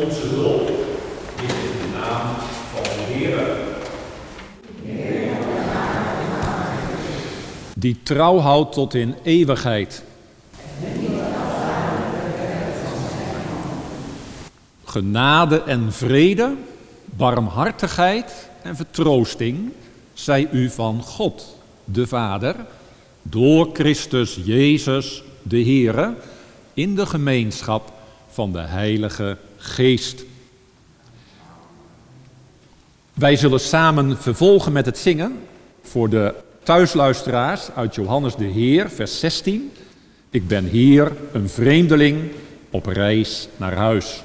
Onze hulp ligt in de naam van de Heere. Die trouw houdt tot in eeuwigheid. Genade en vrede, barmhartigheid en vertroosting zij u van God, de Vader, door Christus Jezus, de Heere, in de gemeenschap van de Heilige Geest. Wij zullen samen vervolgen met het zingen voor de thuisluisteraars uit Johannes de Heer, vers 16. Ik ben hier een vreemdeling op reis naar huis.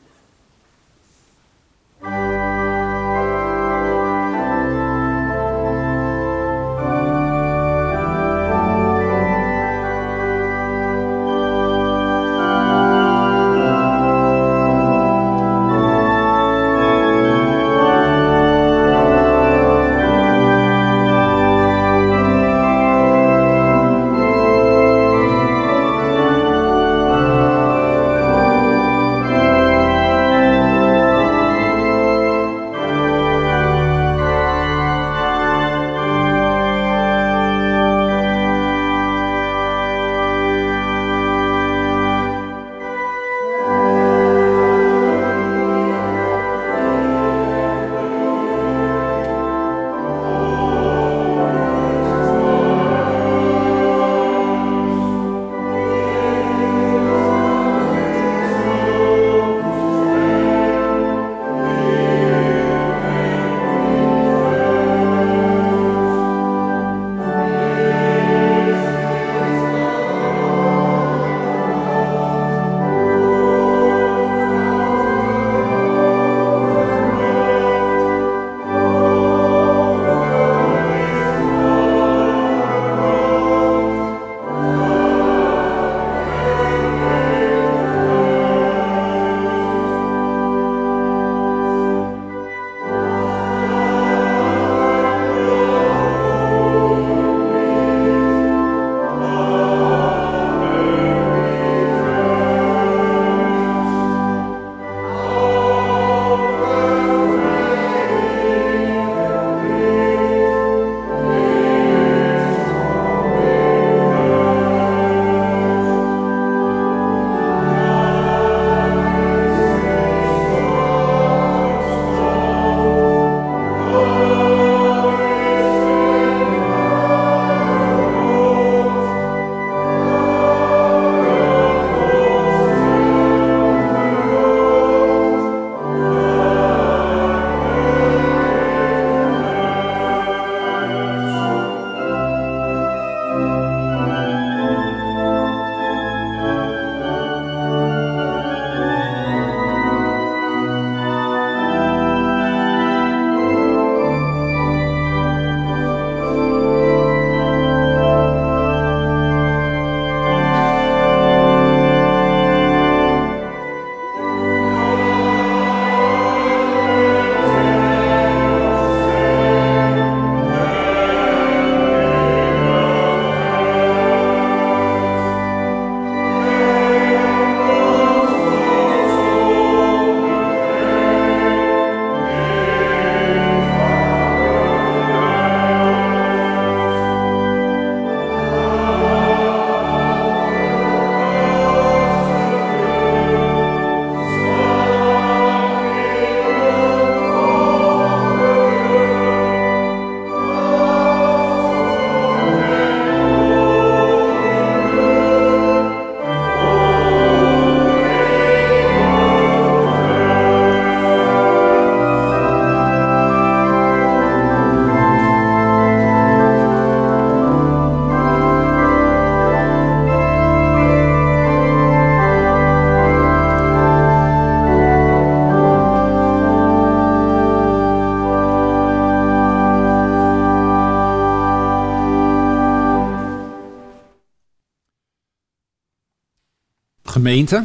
Gemeente,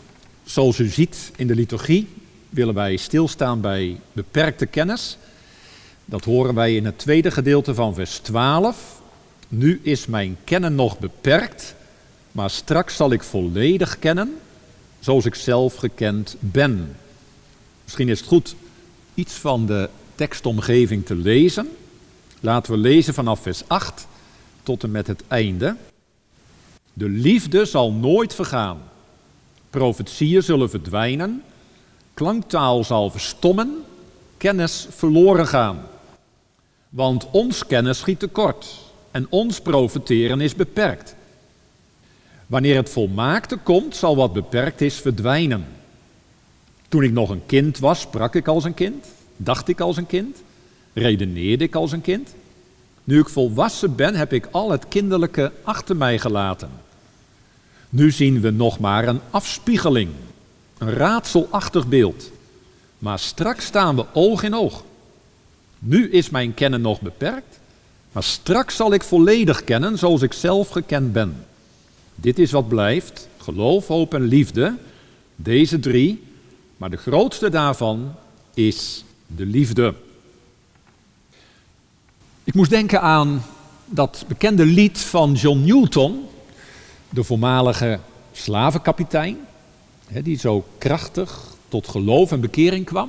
zoals u ziet in de liturgie willen wij stilstaan bij beperkte kennis. Dat horen wij in het tweede gedeelte van vers 12. Nu is mijn kennen nog beperkt, maar straks zal ik volledig kennen, zoals ik zelf gekend ben. Misschien is het goed iets van de tekstomgeving te lezen. Laten we lezen vanaf vers 8 tot en met het einde. De liefde zal nooit vergaan. Profetieën zullen verdwijnen. Klanktaal zal verstommen. Kennis verloren gaan. Want ons kennis schiet tekort. En ons profeteren is beperkt. Wanneer het volmaakte komt, zal wat beperkt is verdwijnen. Toen ik nog een kind was, sprak ik als een kind. Dacht ik als een kind. Redeneerde ik als een kind. Nu ik volwassen ben, heb ik al het kinderlijke achter mij gelaten. Nu zien we nog maar een afspiegeling. Een raadselachtig beeld. Maar straks staan we oog in oog. Nu is mijn kennen nog beperkt. Maar straks zal ik volledig kennen zoals ik zelf gekend ben. Dit is wat blijft. Geloof, hoop en liefde. Deze 3. Maar de grootste daarvan is de liefde. Ik moest denken aan dat bekende lied van John Newton, de voormalige slavenkapitein, die zo krachtig tot geloof en bekering kwam.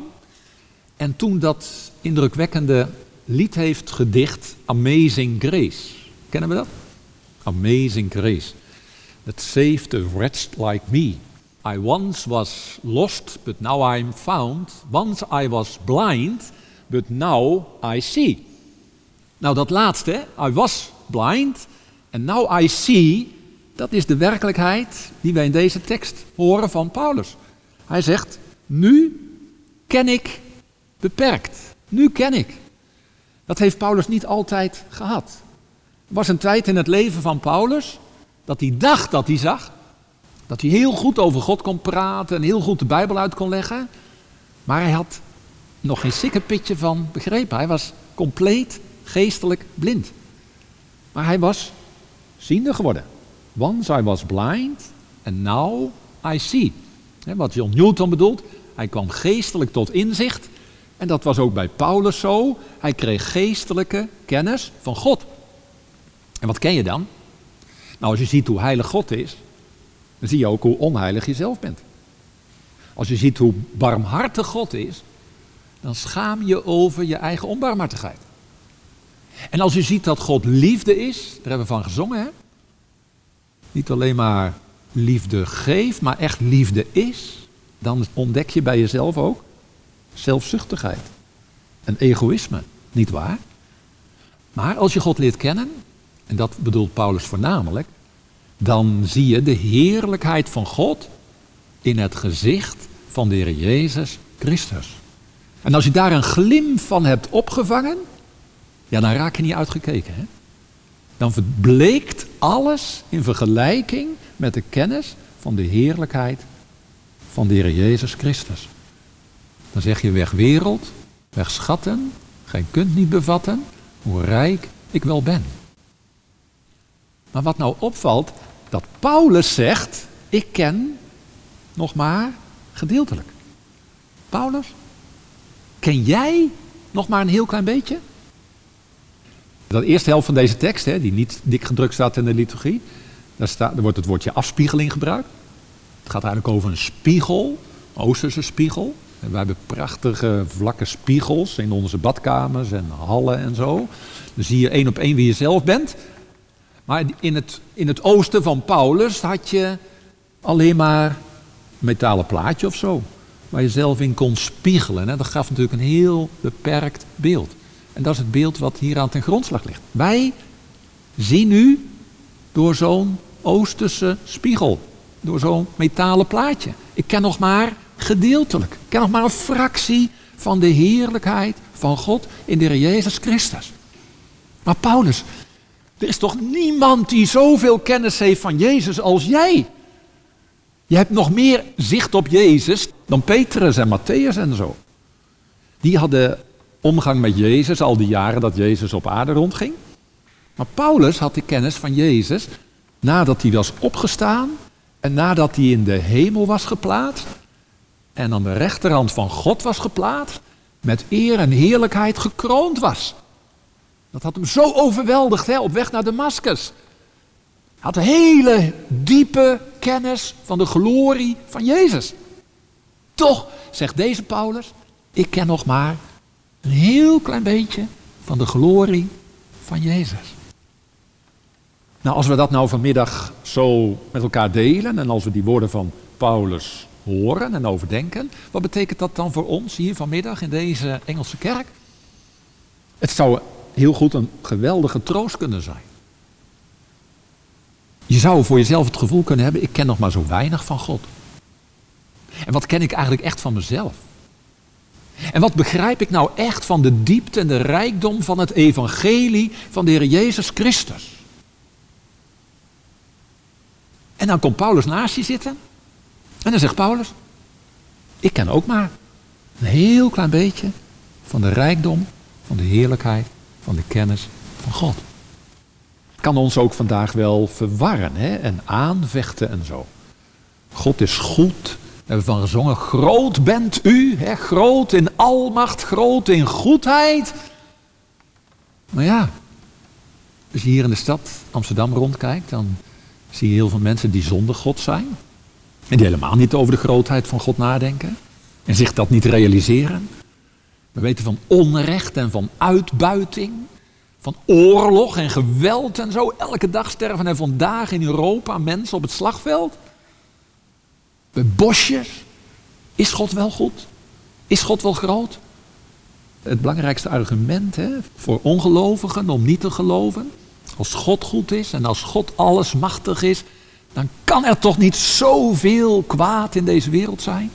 En toen dat indrukwekkende lied heeft gedicht, Amazing Grace. Kennen we dat? Amazing Grace. That saved a wretch like me. I once was lost, but now I'm found. Once I was blind, but now I see. Nou, dat laatste, I was blind and now I see, dat is de werkelijkheid die wij in deze tekst horen van Paulus. Hij zegt, nu ken ik beperkt. Nu ken ik. Dat heeft Paulus niet altijd gehad. Er was een tijd in het leven van Paulus dat hij dacht dat hij zag. Dat hij heel goed over God kon praten en heel goed de Bijbel uit kon leggen. Maar hij had nog geen sikkepitje van begrepen. Hij was compleet geestelijk blind. Maar hij was ziende geworden. Once I was blind and now I see. Wat John Newton bedoelt, hij kwam geestelijk tot inzicht. En dat was ook bij Paulus zo. Hij kreeg geestelijke kennis van God. En wat ken je dan? Nou, als je ziet hoe heilig God is, dan zie je ook hoe onheilig je zelf bent. Als je ziet hoe barmhartig God is, dan schaam je over je eigen onbarmhartigheid. En als je ziet dat God liefde is, daar hebben we van gezongen, hè? Niet alleen maar liefde geeft, maar echt liefde is, dan ontdek je bij jezelf ook zelfzuchtigheid en egoïsme, niet waar? Maar als je God leert kennen, en dat bedoelt Paulus voornamelijk, dan zie je de heerlijkheid van God in het gezicht van de Heer Jezus Christus. En als je daar een glimp van hebt opgevangen, ja, dan raak je niet uitgekeken, hè? Dan verbleekt alles in vergelijking met de kennis van de heerlijkheid van de Heer Jezus Christus. Dan zeg je weg wereld, weg schatten, gij kunt niet bevatten hoe rijk ik wel ben. Maar wat nou opvalt, dat Paulus zegt, ik ken nog maar gedeeltelijk. Paulus, ken jij nog maar een heel klein beetje? De eerste helft van deze tekst, die niet dik gedrukt staat in de liturgie, daar wordt het woordje afspiegeling gebruikt. Het gaat eigenlijk over een spiegel, een Oosterse spiegel. En wij hebben prachtige vlakke spiegels in onze badkamers en hallen en zo. Dan zie je 1 op 1 wie je zelf bent. Maar in het oosten van Paulus had je alleen maar een metalen plaatje of zo, waar je zelf in kon spiegelen. Dat gaf natuurlijk een heel beperkt beeld. En dat is het beeld wat hier aan ten grondslag ligt. Wij zien nu door zo'n Oosterse spiegel, door zo'n metalen plaatje. Ik ken nog maar gedeeltelijk, ik ken nog maar een fractie van de heerlijkheid van God in de Heer Jezus Christus. Maar Paulus, er is toch niemand die zoveel kennis heeft van Jezus als jij? Je hebt nog meer zicht op Jezus dan Petrus en Matthäus en zo. Die hadden omgang met Jezus al die jaren dat Jezus op aarde rondging. Maar Paulus had de kennis van Jezus nadat hij was opgestaan en nadat hij in de hemel was geplaatst en aan de rechterhand van God was geplaatst, met eer en heerlijkheid gekroond was. Dat had hem zo overweldigd, op weg naar Damaskus. Hij had een hele diepe kennis van de glorie van Jezus. Toch zegt deze Paulus, ik ken nog maar een heel klein beetje van de glorie van Jezus. Nou, als we dat nou vanmiddag zo met elkaar delen en als we die woorden van Paulus horen en overdenken, wat betekent dat dan voor ons hier vanmiddag in deze Engelse kerk? Het zou heel goed een geweldige troost kunnen zijn. Je zou voor jezelf het gevoel kunnen hebben, ik ken nog maar zo weinig van God. En wat ken ik eigenlijk echt van mezelf? En wat begrijp ik nou echt van de diepte en de rijkdom van het evangelie van de Heer Jezus Christus? En dan komt Paulus naast je zitten. En dan zegt Paulus, ik ken ook maar een heel klein beetje van de rijkdom, van de heerlijkheid, van de kennis van God. Het kan ons ook vandaag wel verwarren en aanvechten en zo. God is goed. We hebben van gezongen, groot bent u, groot in almacht, groot in goedheid. Maar ja, als je hier in de stad Amsterdam rondkijkt, dan zie je heel veel mensen die zonder God zijn. En die helemaal niet over de grootheid van God nadenken. En zich dat niet realiseren. We weten van onrecht en van uitbuiting. Van oorlog en geweld en zo. Elke dag sterven er vandaag in Europa mensen op het slagveld. Bij bosjes. Is God wel goed? Is God wel groot? Het belangrijkste argument voor ongelovigen om niet te geloven. Als God goed is en als God allesmachtig is, dan kan er toch niet zoveel kwaad in deze wereld zijn?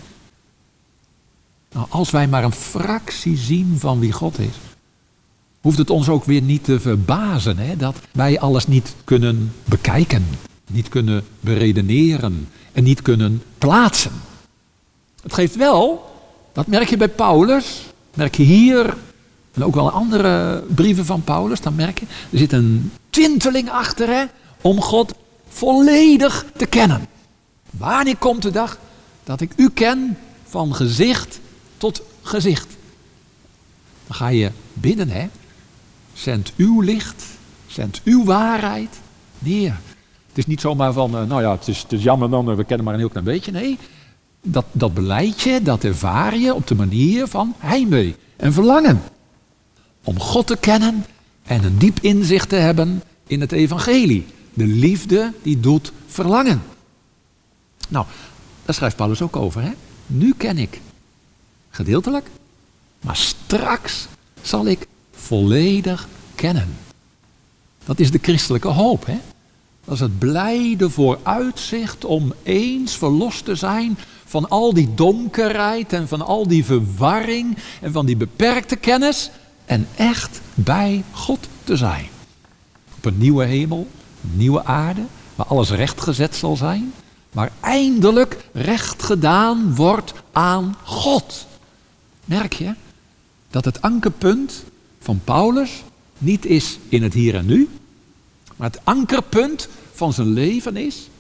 Nou, als wij maar een fractie zien van wie God is, hoeft het ons ook weer niet te verbazen dat wij alles niet kunnen bekijken, niet kunnen beredeneren en niet kunnen plaatsen. Het geeft wel, dat merk je bij Paulus, merk je hier en ook wel andere brieven van Paulus, dan merk je, er zit een twinteling achter om God volledig te kennen. Wanneer komt de dag dat ik u ken van gezicht tot gezicht? Dan ga je bidden, Zend uw licht, zend uw waarheid neer. Het is niet zomaar van, het is jammer dan, we kennen maar een heel klein beetje. Nee, dat beleid je, dat ervaar je op de manier van heimwee en verlangen. Om God te kennen en een diep inzicht te hebben in het evangelie. De liefde die doet verlangen. Nou, daar schrijft Paulus ook over. Nu ken ik gedeeltelijk, maar straks zal ik volledig kennen. Dat is de christelijke hoop. Dat is het blijde vooruitzicht om eens verlost te zijn van al die donkerheid en van al die verwarring en van die beperkte kennis en echt bij God te zijn. Op een nieuwe hemel, een nieuwe aarde, waar alles rechtgezet zal zijn, waar eindelijk recht gedaan wordt aan God. Merk je dat het ankerpunt van Paulus niet is in het hier en nu, maar het ankerpunt van zijn leven is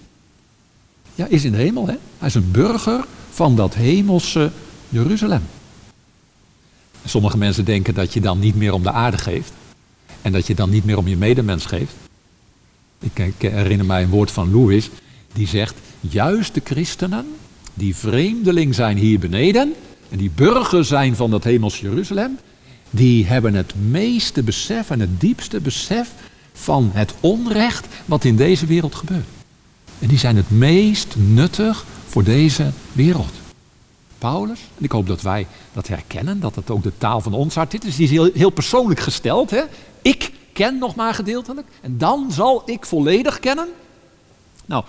in de hemel. Hij is een burger van dat hemelse Jeruzalem. Sommige mensen denken dat je dan niet meer om de aarde geeft. En dat je dan niet meer om je medemens geeft. Ik herinner mij een woord van Lewis. Die zegt, juist de christenen die vreemdeling zijn hier beneden. En die burger zijn van dat hemels Jeruzalem. Die hebben het meeste besef en het diepste besef van het onrecht wat in deze wereld gebeurt. En die zijn het meest nuttig voor deze wereld. Paulus, en ik hoop dat wij dat herkennen, dat het ook de taal van ons hart is. Dus die is heel, heel persoonlijk gesteld. Ik ken nog maar gedeeltelijk en dan zal ik volledig kennen. Nou,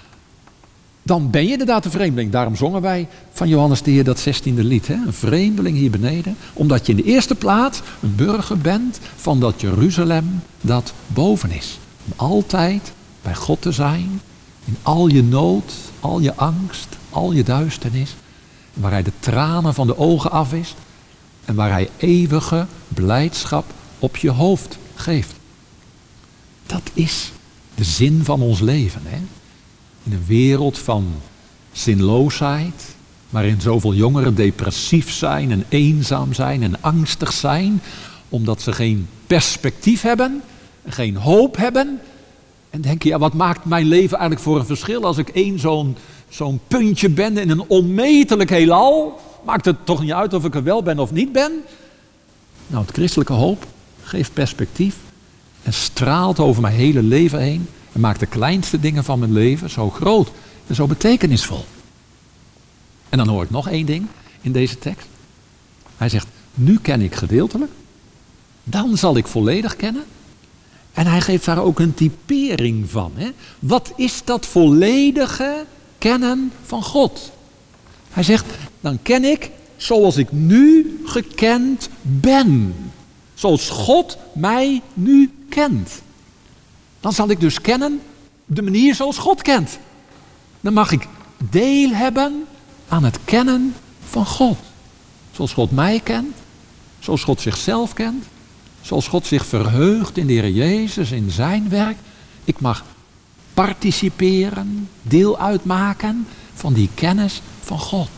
dan ben je inderdaad een vreemdeling. Daarom zongen wij van Johannes de Heer dat 16e lied. Een vreemdeling hier beneden. Omdat je in de eerste plaats een burger bent van dat Jeruzalem dat boven is. Om altijd bij God te zijn. In al je nood, al je angst, al je duisternis. Waar hij de tranen van de ogen afwist. En waar hij eeuwige blijdschap op je hoofd geeft. Dat is de zin van ons leven. In een wereld van zinloosheid. Waarin zoveel jongeren depressief zijn en eenzaam zijn en angstig zijn. Omdat ze geen perspectief hebben. Geen hoop hebben. En denken, wat maakt mijn leven eigenlijk voor een verschil als ik één zo'n zo'n puntje ben in een onmetelijk heelal. Maakt het toch niet uit of ik er wel ben of niet ben? Nou, het christelijke hoop geeft perspectief en straalt over mijn hele leven heen en maakt de kleinste dingen van mijn leven zo groot en zo betekenisvol. En dan hoor ik nog één ding in deze tekst. Hij zegt, nu ken ik gedeeltelijk, dan zal ik volledig kennen. En hij geeft daar ook een typering van. Hè? Wat is dat volledige kennen van God? Hij zegt, dan ken ik zoals ik nu gekend ben. Zoals God mij nu kent. Dan zal ik dus kennen op de manier zoals God kent. Dan mag ik deel hebben aan het kennen van God. Zoals God mij kent. Zoals God zichzelf kent. Zoals God zich verheugt in de Heer Jezus, in zijn werk. Ik mag participeren, deel uitmaken van die kennis van God.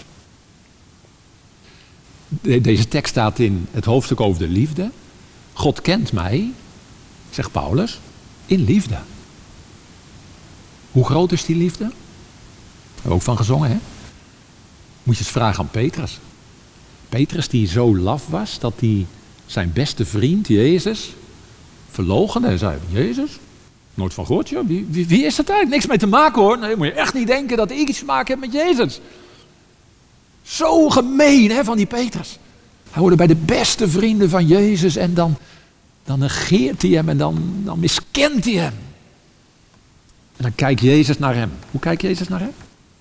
Deze tekst staat in het hoofdstuk over de liefde. God kent mij, zegt Paulus, in liefde. Hoe groot is die liefde? Daar hebben we ook van gezongen, hè? Moet je eens vragen aan Petrus. Petrus die zo laf was dat hij zijn beste vriend Jezus verloochende. Hij zei, Jezus, nooit van gehoord, joh. Wie is dat eigenlijk? Niks mee te maken hoor. Nee, moet je echt niet denken dat ik iets te maken heb met Jezus. Zo gemeen hè, van die Petrus. Hij hoorde bij de beste vrienden van Jezus en dan negeert hij hem en dan miskent hij hem. En dan kijkt Jezus naar hem. Hoe kijkt Jezus naar hem?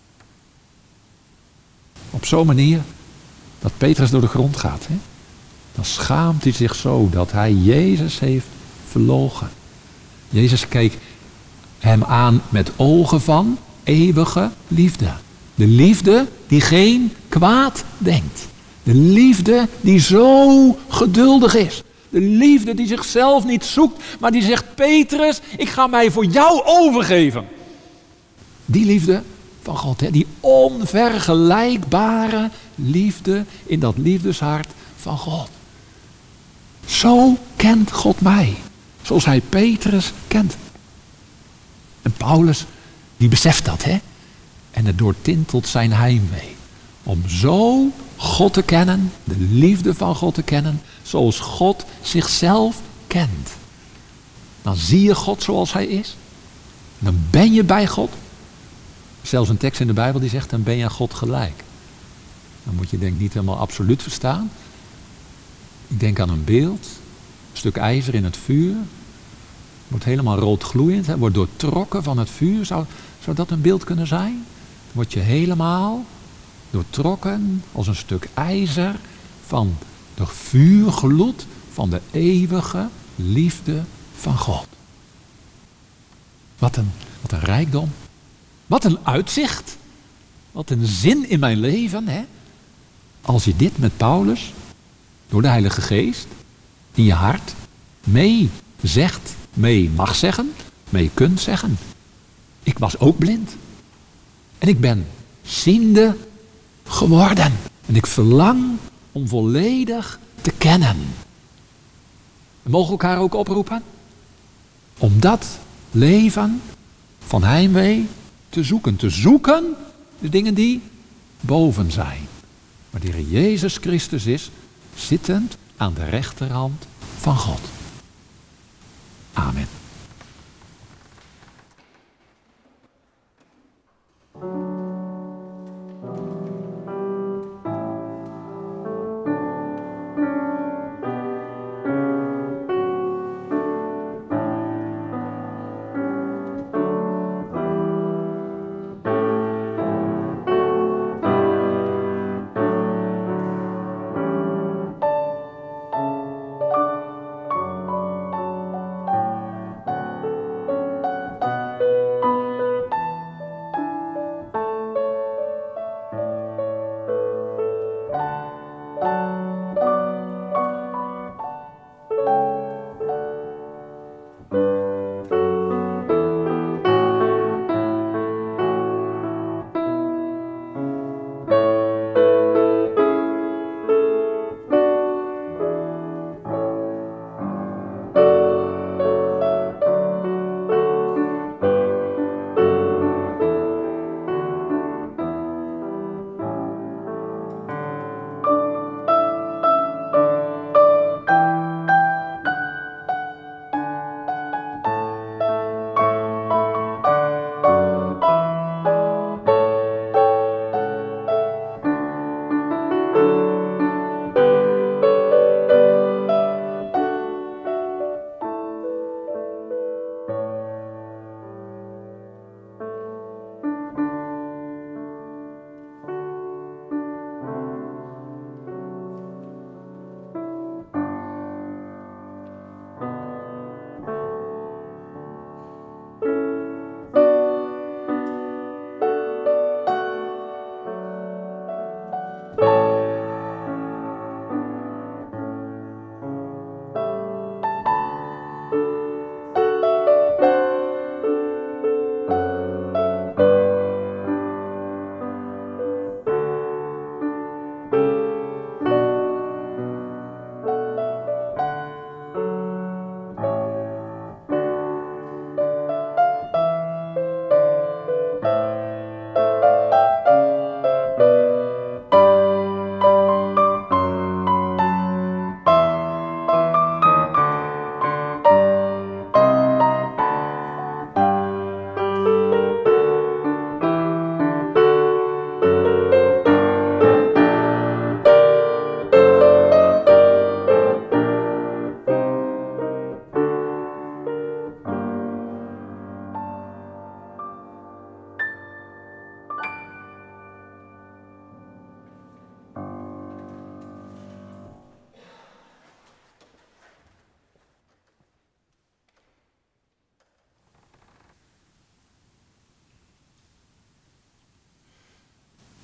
Op zo'n manier dat Petrus door de grond gaat. Hè? Dan schaamt hij zich zo dat hij Jezus heeft verloochen. Jezus keek hem aan met ogen van eeuwige liefde. De liefde die geen kwaad denkt. De liefde die zo geduldig is. De liefde die zichzelf niet zoekt, maar die zegt, Petrus, ik ga mij voor jou overgeven. Die liefde van God, hè? Die onvergelijkbare liefde in dat liefdeshart van God. Zo kent God mij, zoals hij Petrus kent. En Paulus, die beseft dat, hè? En het doortintelt zijn heimwee. Om zo God te kennen, de liefde van God te kennen, zoals God zichzelf kent. Dan zie je God zoals hij is. Dan ben je bij God. Zelfs een tekst in de Bijbel die zegt, dan ben je aan God gelijk. Dan moet je denk ik niet helemaal absoluut verstaan. Ik denk aan een beeld, een stuk ijzer in het vuur. Wordt helemaal rood gloeiend, wordt doortrokken van het vuur. Zou dat een beeld kunnen zijn? Word je helemaal doortrokken als een stuk ijzer van de vuurgloed van de eeuwige liefde van God. Wat een rijkdom. Wat een uitzicht. Wat een zin in mijn leven. Hè? Als je dit met Paulus, door de Heilige Geest, in je hart, mee zegt, mee mag zeggen, mee kunt zeggen. Ik was ook blind. En ik ben ziende geworden. En ik verlang om volledig te kennen. We mogen elkaar ook oproepen om dat leven van heimwee te zoeken. Te zoeken de dingen die boven zijn. Waar de Heer Jezus Christus is, zittend aan de rechterhand van God. Amen.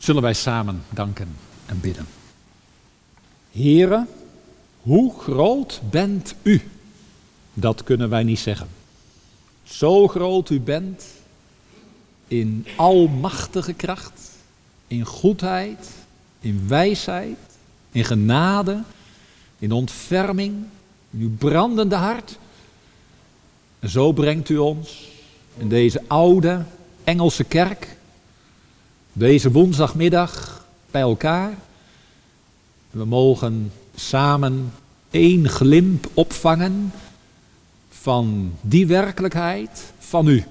Zullen wij samen danken en bidden. Heere, hoe groot bent u? Dat kunnen wij niet zeggen. Zo groot u bent in almachtige kracht, in goedheid, in wijsheid, in genade, in ontferming, in uw brandende hart. En zo brengt u ons in deze oude Engelse kerk, deze woensdagmiddag bij elkaar. We mogen samen één glimp opvangen van die werkelijkheid van u.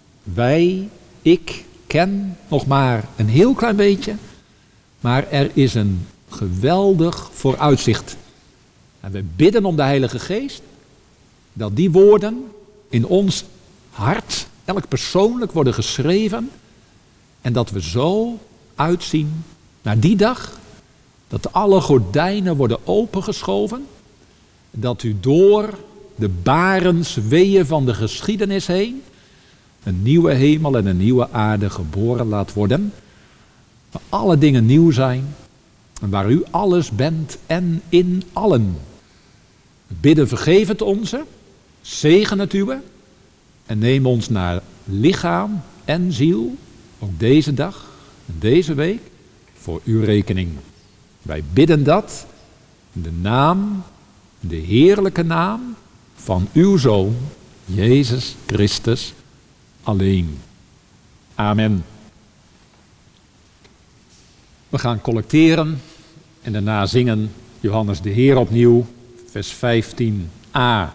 Ik ken nog maar een heel klein beetje, maar er is een geweldig vooruitzicht. En we bidden om de Heilige Geest, dat die woorden in ons hart, elk persoonlijk, worden geschreven. En dat we zo uitzien naar die dag, dat alle gordijnen worden opengeschoven. Dat u door de barensweeën van de geschiedenis heen een nieuwe hemel en een nieuwe aarde geboren laat worden. Waar alle dingen nieuw zijn en waar u alles bent en in allen. We bidden, vergeef het onze, zegen het uwe en neem ons naar lichaam en ziel, ook deze dag en deze week, voor uw rekening. Wij bidden dat in de naam, de heerlijke naam van uw Zoon, Jezus Christus alleen. Amen. We gaan collecteren en daarna zingen Johannes de Heer opnieuw, vers 15a.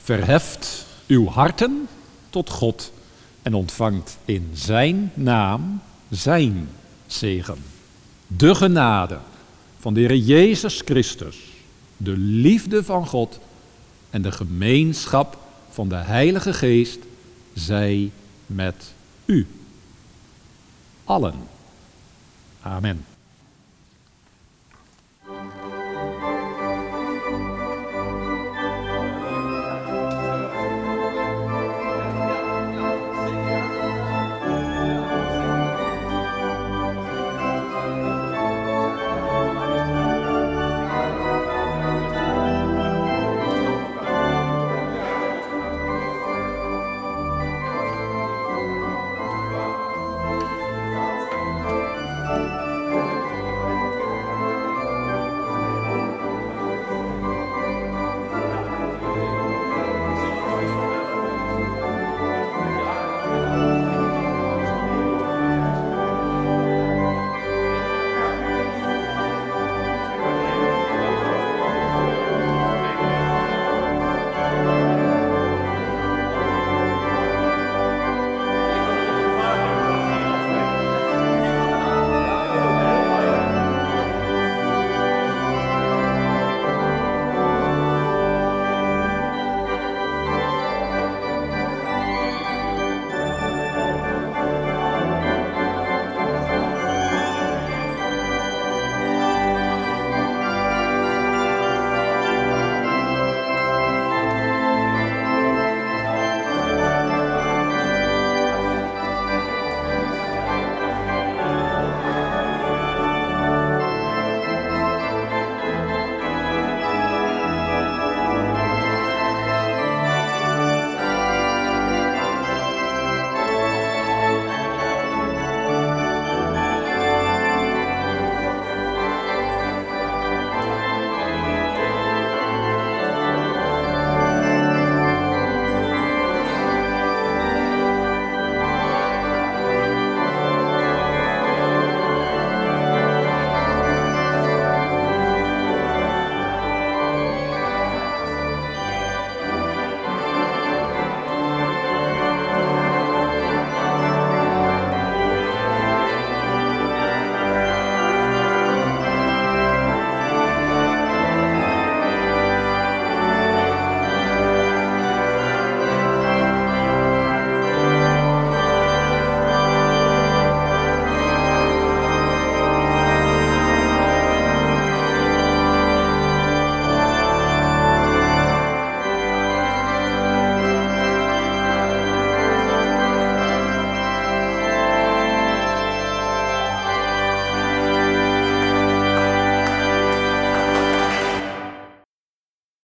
Verheft uw harten tot God en ontvangt in zijn naam zijn zegen. De genade van de Heer Jezus Christus, de liefde van God en de gemeenschap van de Heilige Geest zij met u allen. Amen.